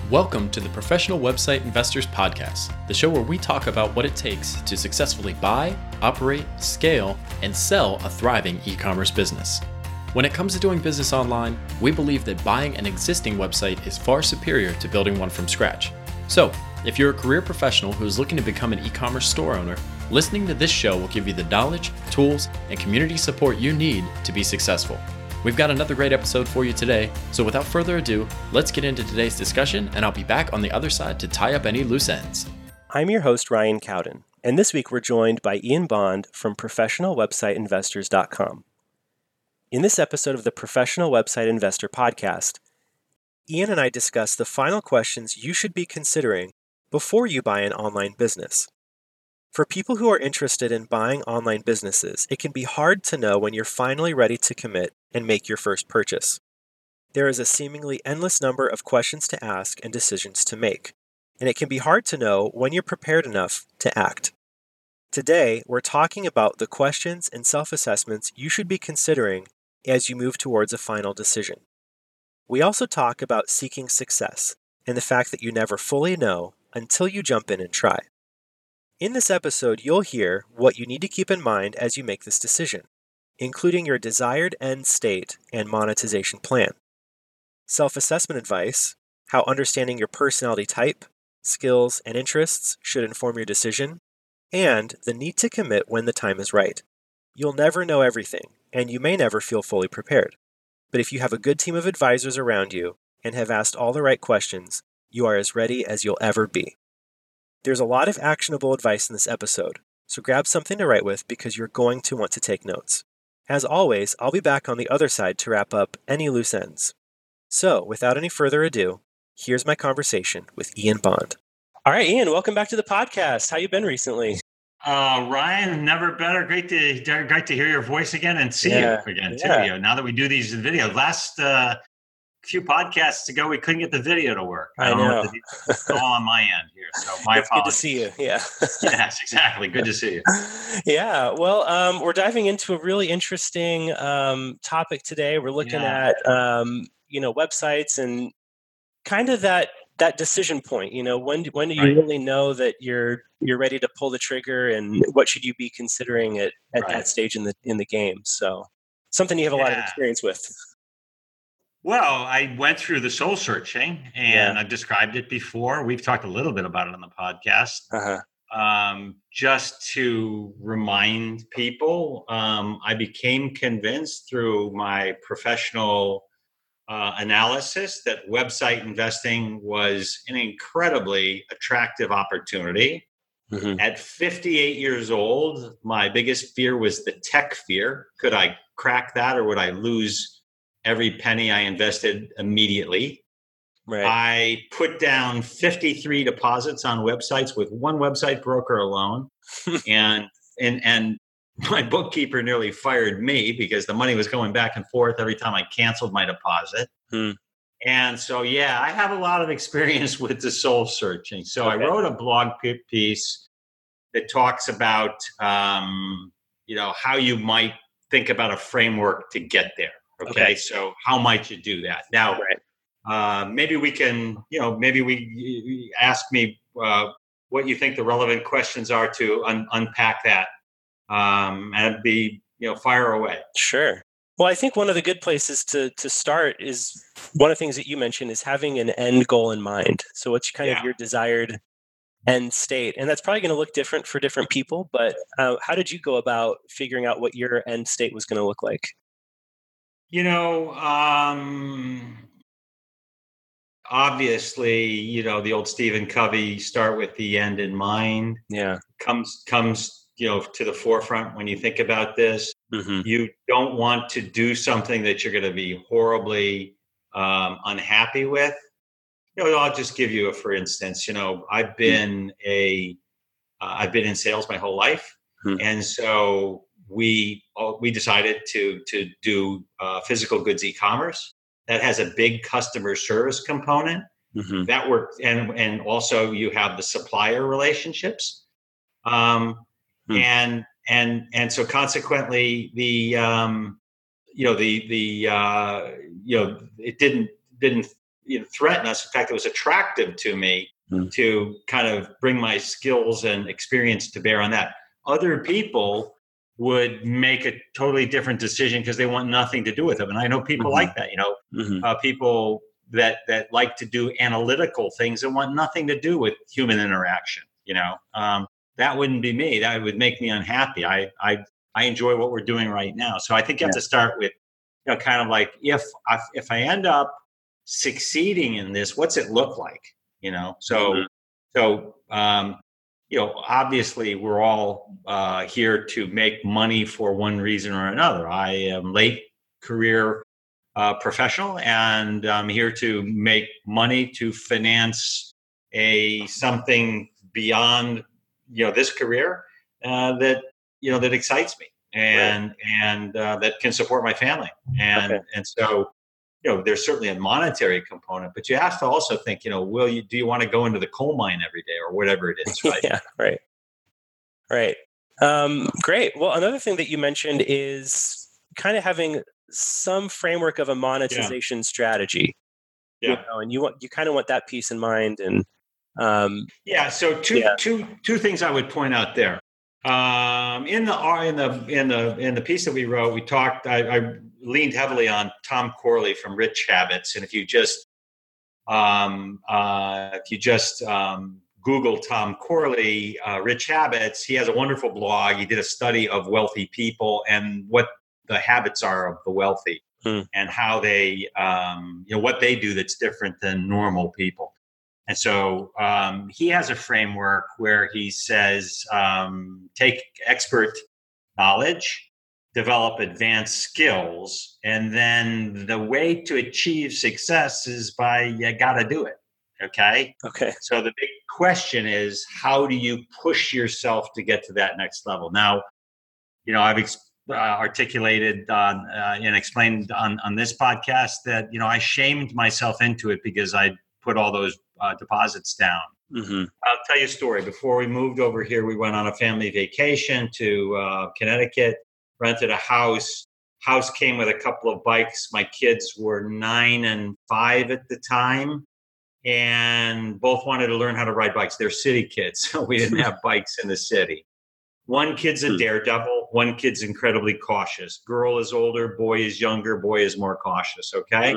Welcome to the Professional Website Investors Podcast, the show where we talk about what it takes to successfully buy, operate, scale, and sell a thriving e-commerce business. When it comes to doing business online, we believe that buying an existing website is far superior to building one from scratch. So, if you're a career professional who is looking to become an e-commerce store owner, listening to this show will give you the knowledge, tools, and community support you need to be successful. We've got another great episode for you today, so without further ado, let's get into today's discussion, and I'll be back on the other side to tie up any loose ends. I'm your host, Ryan Cowden, and this week we're joined by Ian Bond from ProfessionalWebsiteInvestors.com. In this episode of the Professional Website Investor Podcast, Ian and I discuss the final questions you should be considering before you buy an online business. For people who are interested in buying online businesses, it can be hard to know when you're finally ready to commit and make your first purchase. There is a seemingly endless number of questions to ask and decisions to make, and it can be hard to know when you're prepared enough to act. Today, we're talking about the questions and self-assessments you should be considering as you move towards a final decision. We also talk about seeking success and the fact that you never fully know until you jump in and try. In this episode, you'll hear what you need to keep in mind as you make this decision, including your desired end state and monetization plan, self-assessment advice, how understanding your personality type, skills, and interests should inform your decision, and the need to commit when the time is right. You'll never know everything, and you may never feel fully prepared. But if you have a good team of advisors around you and have asked all the right questions, you are as ready as you'll ever be. There's a lot of actionable advice in this episode, so grab something to write with because you're going to want to take notes. As always, I'll be back on the other side to wrap up any loose ends. So, without any further ado, here's my conversation with Ian Bond. All right, Ian, welcome back to the podcast. How you been recently? Ryan, never better. Great to hear your voice again and see you again too. Now that we do these videos, last few podcasts ago we couldn't get the video to work. I know. It's all on my end here, so my it's apologies. Good to see you. Yeah. Yes, exactly. Good to see you. Yeah. Well, we're diving into a really interesting topic today. We're looking at websites and kind of that decision point. When do you really know that you're ready to pull the trigger, and what should you be considering at that stage in the game? So something you have a lot of experience with. Well, I went through the soul searching, and I've described it before. We've talked a little bit about it on the podcast. Just to remind people, I became convinced through my professional analysis that website investing was an incredibly attractive opportunity. Mm-hmm. At 58 years old, my biggest fear was the tech fear. Could I crack that, or would I lose every penny I invested immediately? Right. I put down 53 deposits on websites with one website broker alone. and my bookkeeper nearly fired me because the money was going back and forth every time I canceled my deposit. And so, I have a lot of experience with the soul searching. So I wrote a blog piece that talks about, how you might think about a framework to get there. Okay. So how might you do that? Now, maybe we can, maybe ask me what you think the relevant questions are to unpack that and be, fire away. Sure. Well, I think one of the good places to start is one of the things that you mentioned is having an end goal in mind. So what's kind of your desired end state? And that's probably going to look different for different people, but how did you go about figuring out what your end state was going to look like? Obviously, the old Stephen Covey, start with the end in mind. Comes, to the forefront when you think about this. Mm-hmm. You don't want to do something that you're going to be horribly unhappy with. I'll just give you for instance. I've been I've been in sales my whole life, and so we decided to do physical goods e-commerce that has a big customer service component. Mm-hmm. That worked, and also you have the supplier relationships, and so consequently it didn't threaten us. In fact, it was attractive to me to kind of bring my skills and experience to bear on that. Other people would make a totally different decision because they want nothing to do with them. And I know people like that, people that like to do analytical things and want nothing to do with human interaction. That wouldn't be me. That would make me unhappy. I enjoy what we're doing right now. So I think you have to start with, kind of like, if I end up succeeding in this, what's it look like? Obviously we're all here to make money for one reason or another. I am late career professional, and I'm here to make money to finance something beyond, this career that excites me and that can support my family. And so, there's certainly a monetary component, but you have to also think, do you want to go into the coal mine every day or whatever it is, right? Yeah, right. Right. Great. Well, another thing that you mentioned is kind of having some framework of a monetization strategy. Yeah. And you kind of want that piece in mind. And so two things I would point out there. In the piece that we wrote, we talked. I leaned heavily on Tom Corley from Rich Habits, and if you just Google Tom Corley, Rich Habits, he has a wonderful blog. He did a study of wealthy people and what the habits are of the wealthy, and how they, what they do that's different than normal people. And so he has a framework where he says, take expert knowledge, develop advanced skills, and then the way to achieve success is by you got to do it. Okay. So the big question is, how do you push yourself to get to that next level? Now, I've articulated and explained on this podcast that, I shamed myself into it because I put all those deposits down. I'll tell you a story. Before we moved over here, we went on a family vacation to Connecticut, rented a house. House came with a couple of bikes. My kids were 9 and 5 at the time, and both wanted to learn how to ride bikes. They're city kids, so we didn't have bikes in the city. One kid's a daredevil. One kid's incredibly cautious. Girl is older. Boy is younger. Boy is more cautious. Okay.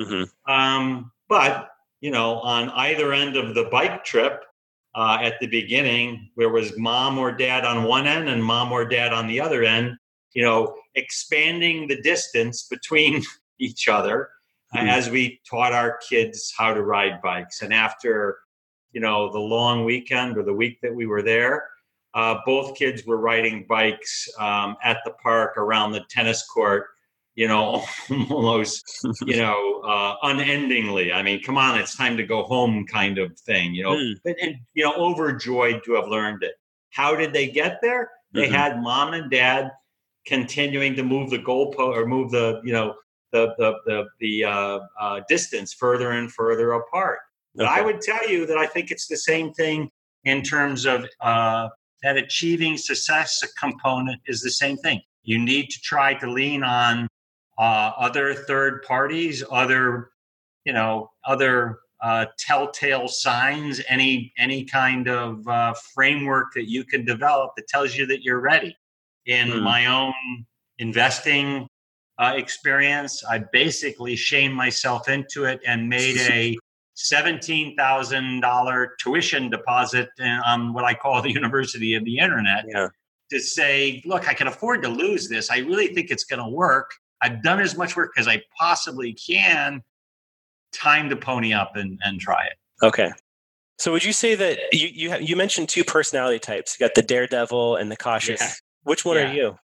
But on either end of the bike trip, at the beginning, there was mom or dad on one end and mom or dad on the other end, expanding the distance between each other as we taught our kids how to ride bikes. And after, the long weekend or the week that we were there, both kids were riding bikes at the park around the tennis court, almost, unendingly. I mean, come on, it's time to go home kind of thing, and overjoyed to have learned it. How did they get there? They had mom and dad continuing to move the goalpost or move the distance further and further apart. But I would tell you that I think it's the same thing in terms of that achieving success component is the same thing. You need to try to lean on other third parties, other telltale signs, any kind of framework that you can develop that tells you that you're ready. In my own investing experience, I basically shamed myself into it and made a $17,000 tuition deposit on what I call the University of the Internet to say, look, I can afford to lose this. I really think it's going to work. I've done as much work as I possibly can. Time to pony up and try it. Okay. So would you say that you mentioned two personality types? You got the daredevil and the cautious. Yeah. Which one are you?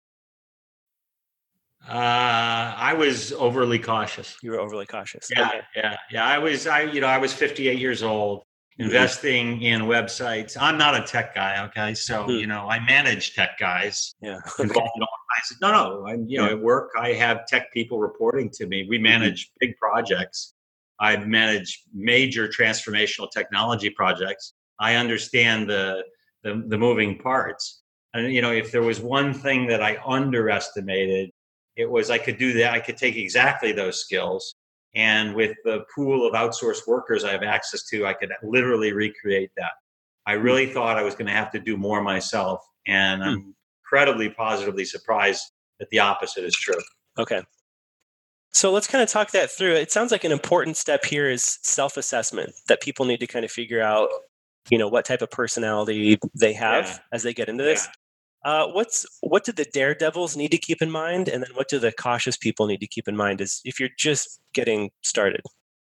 I was overly cautious. You were overly cautious. Yeah, okay. Yeah. I was 58 yeyears old, investing in websites. I'm not a tech guy. Okay, so I manage tech guys. Yeah. Involved in all kinds. No. At work, I have tech people reporting to me. We manage big projects. I've managed major transformational technology projects. I understand the moving parts. And if there was one thing that I underestimated, it was I could do that. I could take exactly those skills And with the pool of outsourced workers I have access to, I could literally recreate that. I really thought I was going to have to do more myself. And I'm incredibly positively surprised that the opposite is true. Okay. So let's kind of talk that through. It sounds like an important step here is self-assessment, that people need to kind of figure out, what type of personality they have as they get into this. What do the daredevils need to keep in mind? And then what do the cautious people need to keep in mind is if you're just getting started?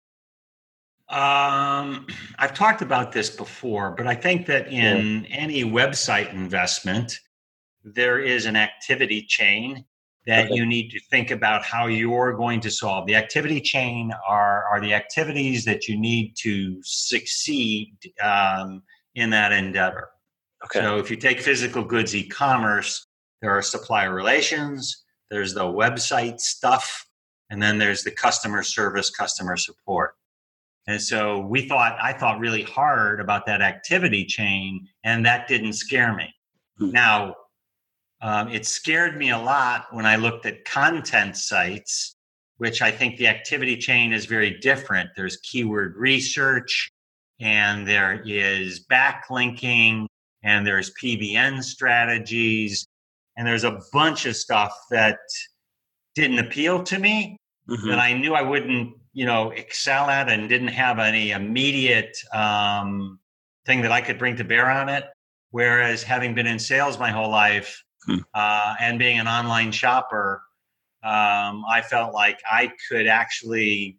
I've talked about this before, but I think that in any website investment, there is an activity chain that you need to think about how you're going to solve. The activity chain are the activities that you need to succeed in that endeavor. Okay. So if you take physical goods e-commerce, there are supplier relations, there's the website stuff, and then there's the customer service, customer support. And so I thought really hard about that activity chain, and that didn't scare me. Now, it scared me a lot when I looked at content sites, which I think the activity chain is very different. There's keyword research, and there is backlinking, and there's PBN strategies, and there's a bunch of stuff that didn't appeal to me, that I knew I wouldn't, excel at and didn't have any immediate thing that I could bring to bear on it. Whereas having been in sales my whole life and being an online shopper, I felt like I could actually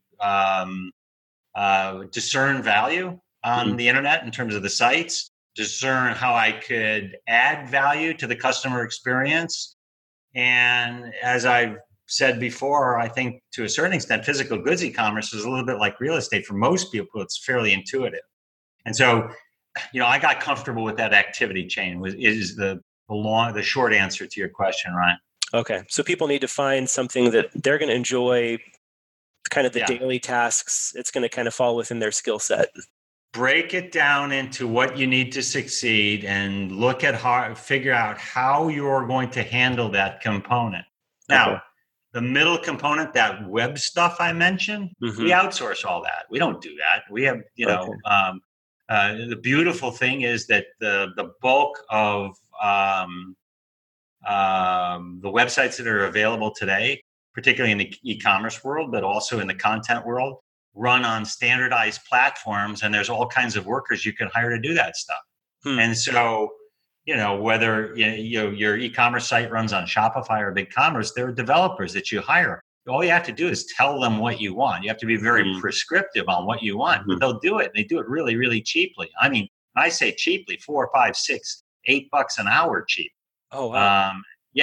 discern value on the internet in terms of the sites, discern how I could add value to the customer experience. And as I've said before, I think to a certain extent, physical goods e-commerce is a little bit like real estate. For most people, it's fairly intuitive. And so, I got comfortable with that activity chain is the short answer to your question, Ryan. Okay. So people need to find something that they're going to enjoy, kind of the daily tasks. It's going to kind of fall within their skill set. Break it down into what you need to succeed and look at figure out how you're going to handle that component. Now, the middle component, that web stuff I mentioned, we outsource all that. We don't do that. We have, the beautiful thing is that the bulk of the websites that are available today, particularly in the e-commerce world, but also in the content world, run on standardized platforms, and there's all kinds of workers you can hire to do that stuff. And so, whether your e-commerce site runs on Shopify or BigCommerce, there are developers that you hire. All you have to do is tell them what you want. You have to be very prescriptive on what you want, but they'll do it. And they do it really, really cheaply. I mean, when I say cheaply, $4, $5, $6, $8 an hour cheap. Oh, wow.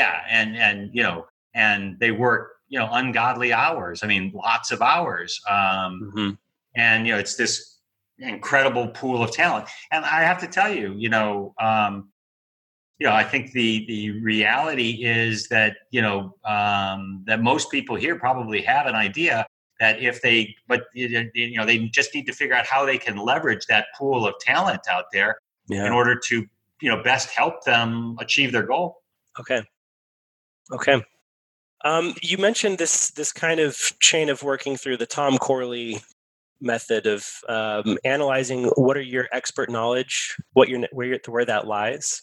And they work, ungodly hours. I mean, lots of hours. And, it's this incredible pool of talent. And I have to tell you, I think the reality is that, that most people here probably have an idea that they just need to figure out how they can leverage that pool of talent out there in order to, best help them achieve their goal. Okay. You mentioned this kind of chain of working through the Tom Corley method of analyzing what are your expert knowledge, where that lies.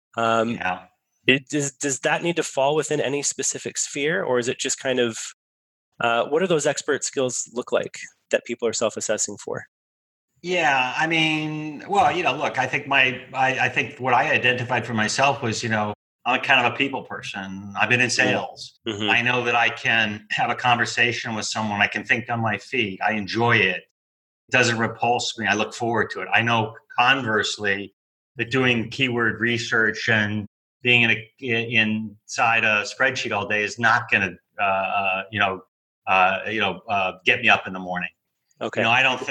Does that need to fall within any specific sphere, or is it just kind of what do those expert skills look like that people are self-assessing for? Yeah, I mean, well, look, I think I think what I identified for myself was, I'm kind of a people person. I've been in sales. I know that I can have a conversation with someone. I can think on my feet. I enjoy it. It doesn't repulse me. I look forward to it. I know conversely that doing keyword research and being inside a spreadsheet all day is not going to, get me up in the morning. Okay. I don't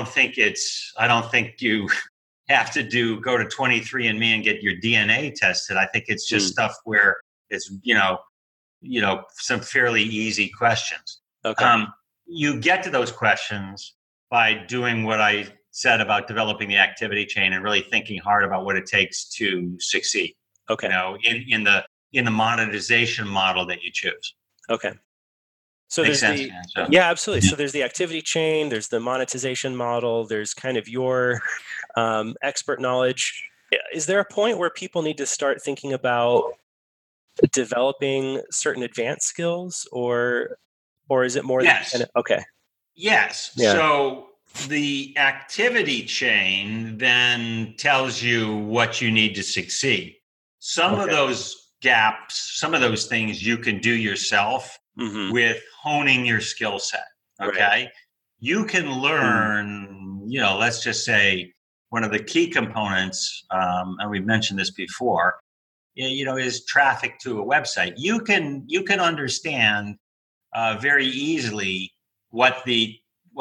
think you have to go to 23andMe and get your DNA tested. I think it's just stuff where it's, some fairly easy questions. Okay. You get to those questions by doing what I said about developing the activity chain and really thinking hard about what it takes to succeed. Okay. In the monetization model that you choose. Okay. So Makes there's sense, the, yeah, absolutely. So there's the activity chain, there's the monetization model, there's kind of your expert knowledge. Is there a point where people need to start thinking about developing certain advanced skills, or is it more Yes. Okay. Yes. Yeah. So the activity chain then tells you what you need to succeed. Some of those gaps, some of those things you can do yourself with honing your skill set. Okay. Right. You can learn, let's just say one of the key components, and we've mentioned this before, is traffic to a website. You can understand very easily what the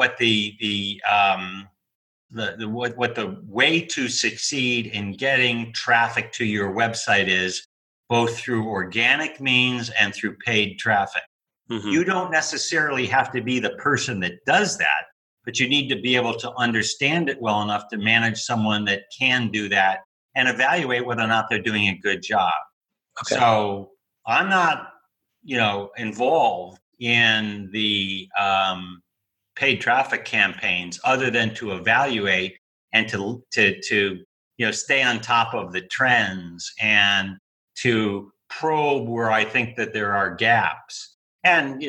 way to succeed in getting traffic to your website is, both through organic means and through paid traffic. You don't necessarily have to be the person that does that, but you need to be able to understand it well enough to manage someone that can do that and evaluate whether or not they're doing a good job. Okay. So I'm not, involved in the paid traffic campaigns other than to evaluate and to stay on top of the trends and to probe where I think that there are gaps. And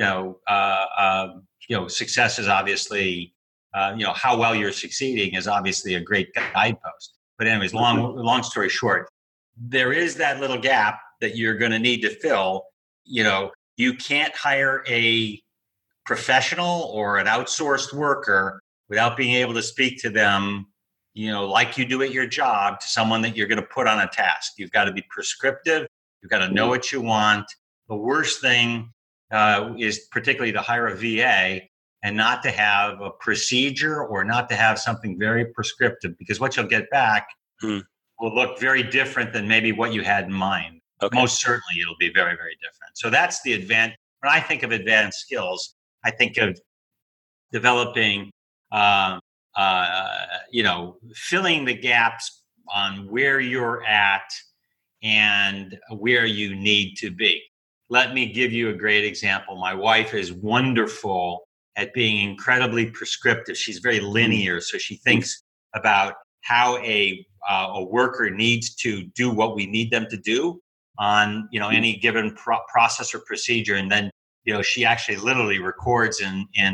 success is obviously how well you're succeeding is obviously a great guidepost. But anyways, long story short, there is that little gap that you're going to need to fill. You can't hire a professional or an outsourced worker without being able to speak to them, like you do at your job, to someone that you're going to put on a task. You've got to be prescriptive. You've got to know what you want. The worst thing is particularly to hire a VA and not to have a procedure or not to have something very prescriptive, because what you'll get back will look very different than maybe what you had in mind. Okay. Most certainly it'll be very, very different. So that's the advanced. When I think of advanced skills, I think of developing, filling the gaps on where you're at and where you need to be. Let me give you a great example. My wife is wonderful at being incredibly prescriptive. She's very linear, so she thinks about how a worker needs to do what we need them to do on any given process or procedure, and then she actually literally records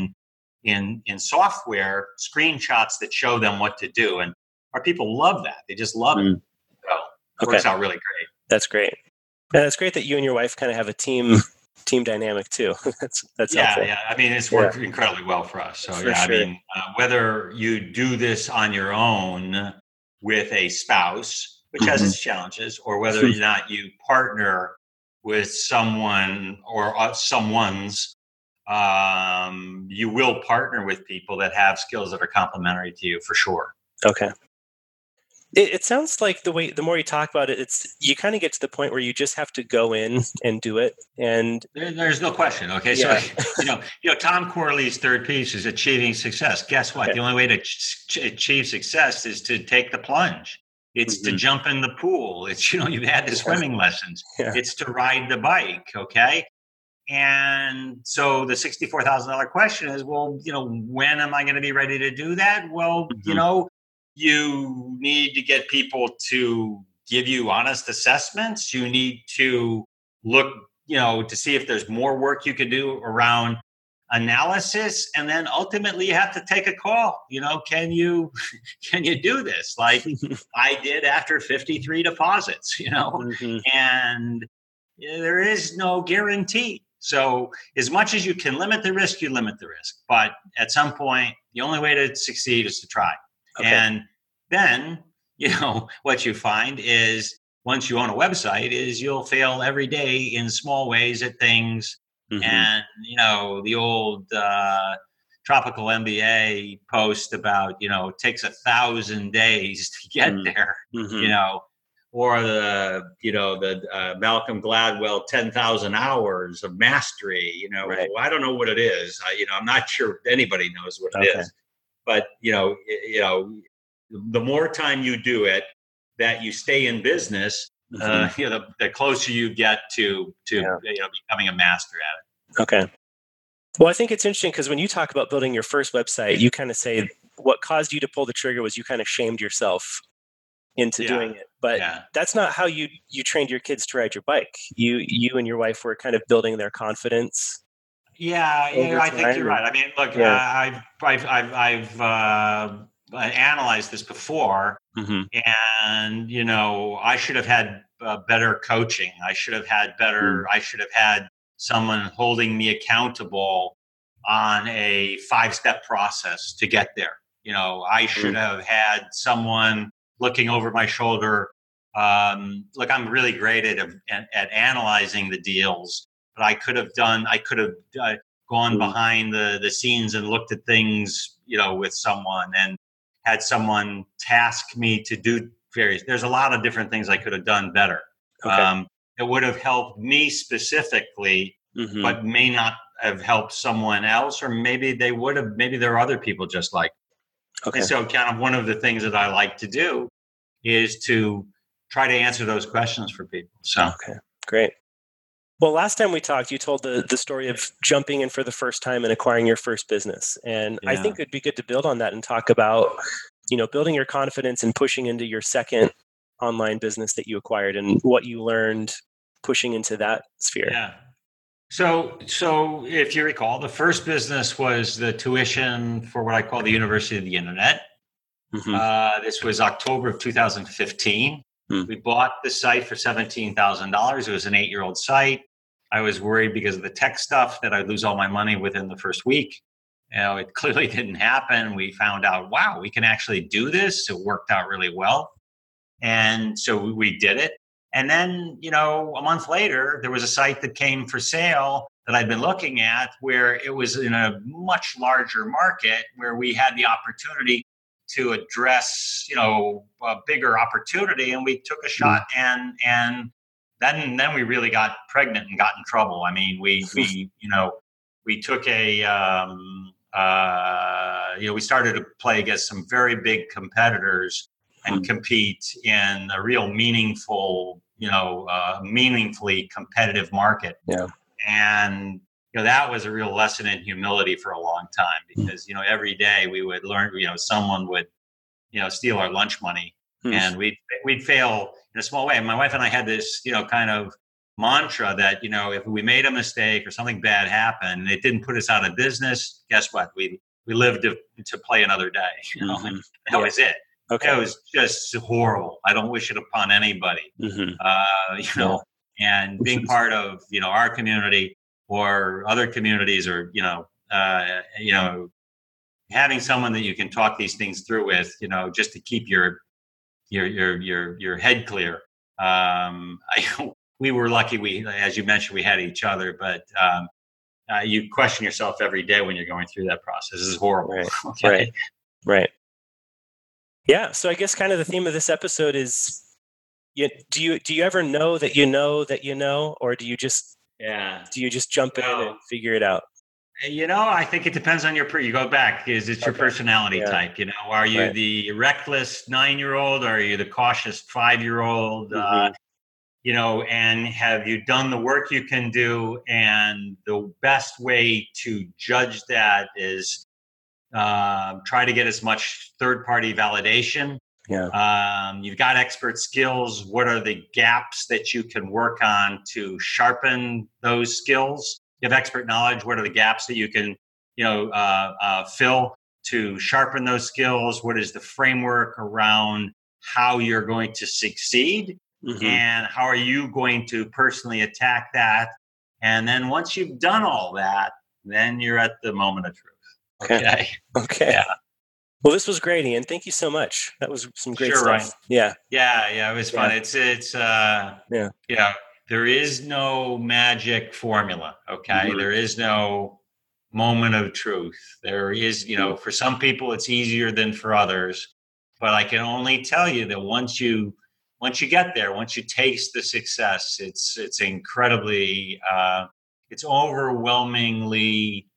in software screenshots that show them what to do, and our people love that. They just love it. So it works out really great. That's great. Yeah, that's great that you and your wife kind of have a team dynamic too. that's helpful. Yeah. I mean, it's worked incredibly well for us. So sure. I mean, whether you do this on your own with a spouse, which has its challenges, or whether or not you partner with someone or someone's, you will partner with people that have skills that are complementary to you for sure. Okay. It sounds like the more you talk about it, you kind of get to the point where you just have to go in and do it. And there's no question. Okay. Yeah. So, Tom Corley's third piece is achieving success. Guess what? Okay. The only way to achieve success is to take the plunge. It's to jump in the pool. It's, you've had the swimming lessons. Yeah. It's to ride the bike. Okay. And so the $64,000 question is, well, when am I going to be ready to do that? Well, you need to get people to give you honest assessments. You need to look, to see if there's more work you can do around analysis. And then ultimately you have to take a call. Can you do this? Like I did after 53 deposits, and there is no guarantee. So as much as you can limit the risk, you limit the risk. But at some point, the only way to succeed is to try. Okay. And then, what you find is once you own a website is you'll fail every day in small ways at things. And, the old Tropical MBA post about, it takes 1,000 days to get there, or the Malcolm Gladwell 10,000 hours of mastery, right. Well, I don't know what it is. I'm not sure anybody knows what it is, but, the more time you do it, that you stay in business, the closer you get to becoming a master at it. Okay. Well, I think it's interesting because when you talk about building your first website, you kind of say what caused you to pull the trigger was you kind of shamed yourself into doing it. But that's not how you trained your kids to ride your bike. You and your wife were kind of building their confidence. Yeah, I think you're right. I mean, look, I've analyzed this before, and I should have had better coaching. I should have had better. I should have had someone holding me accountable on a 5-step process to get there. I should have had someone looking over my shoulder. Look, I'm really great at analyzing the deals, but I could have gone behind the scenes and looked at things, with someone and had someone task me to do there's a lot of different things I could have done better. Okay. It would have helped me specifically, but may not have helped someone else, or maybe there are other people just like. Okay. And so kind of one of the things that I like to do is to try to answer those questions for people. So, okay, great. Well, last time we talked, you told the story of jumping in for the first time and acquiring your first business. And I think it'd be good to build on that and talk about, building your confidence and pushing into your second online business that you acquired and what you learned pushing into that sphere. Yeah. So if you recall, the first business was the tuition for what I call the University of the Internet. This was October of 2015. We bought the site for $17,000. It was an 8-year-old site. I was worried because of the tech stuff that I'd lose all my money within the first week. It clearly didn't happen. We found out, wow, we can actually do this. It worked out really well. And so we did it. And then, a month later, there was a site that came for sale that I'd been looking at where it was in a much larger market where we had the opportunity to address, a bigger opportunity. And we took a shot and then we really got pregnant and got in trouble. I mean, we took we started to play against some very big competitors and compete in a real meaningfully competitive market. Yeah. And, that was a real lesson in humility for a long time because, every day we would learn, someone would, steal our lunch money and we'd fail in a small way. And my wife and I had this, kind of mantra that, if we made a mistake or something bad happened and it didn't put us out of business, guess what? We lived to play another day. That was it. Okay. It was just horrible. I don't wish it upon anybody. And being part of, our community or other communities or, having someone that you can talk these things through with, just to keep your head clear. We were lucky. As you mentioned, we had each other, but you question yourself every day when you're going through that process. This is horrible. Right. Okay. Right. Yeah. So I guess kind of the theme of this episode is, do you ever know that you know that you know, or do you just jump in and figure it out? I think it depends on you go back. Is it your personality type? Are you the reckless 9-year-old? Or are you the cautious 5-year-old? And have you done the work you can do? And the best way to judge that is try to get as much third-party validation. Yeah. You've got expert skills. What are the gaps that you can work on to sharpen those skills? You have expert knowledge. What are the gaps that you can, fill to sharpen those skills? What is the framework around how you're going to succeed? And how are you going to personally attack that? And then once you've done all that, then you're at the moment of truth. Okay. Yeah. Well, this was great, Ian. Thank you so much. That was some great stuff. Ryan. Yeah. It was fun. There is no magic formula. Okay. There is no moment of truth. There is, for some people it's easier than for others, but I can only tell you that once you get there, once you taste the success, it's incredibly, it's overwhelmingly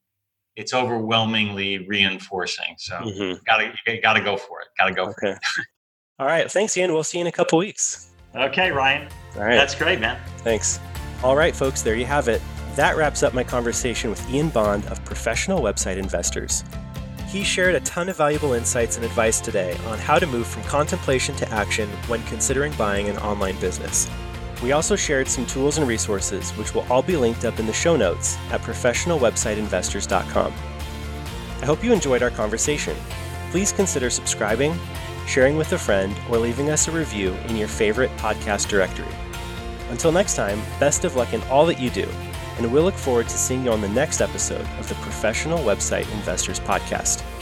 reinforcing. So you gotta go for it. All right. Thanks, Ian. We'll see you in a couple weeks. Okay, Ryan. All right. That's great, man. Thanks. All right, folks, there you have it. That wraps up my conversation with Ian Bond of Professional Website Investors. He shared a ton of valuable insights and advice today on how to move from contemplation to action when considering buying an online business. We also shared some tools and resources, which will all be linked up in the show notes at professionalwebsiteinvestors.com. I hope you enjoyed our conversation. Please consider subscribing, sharing with a friend, or leaving us a review in your favorite podcast directory. Until next time, best of luck in all that you do, and we'll look forward to seeing you on the next episode of the Professional Website Investors Podcast.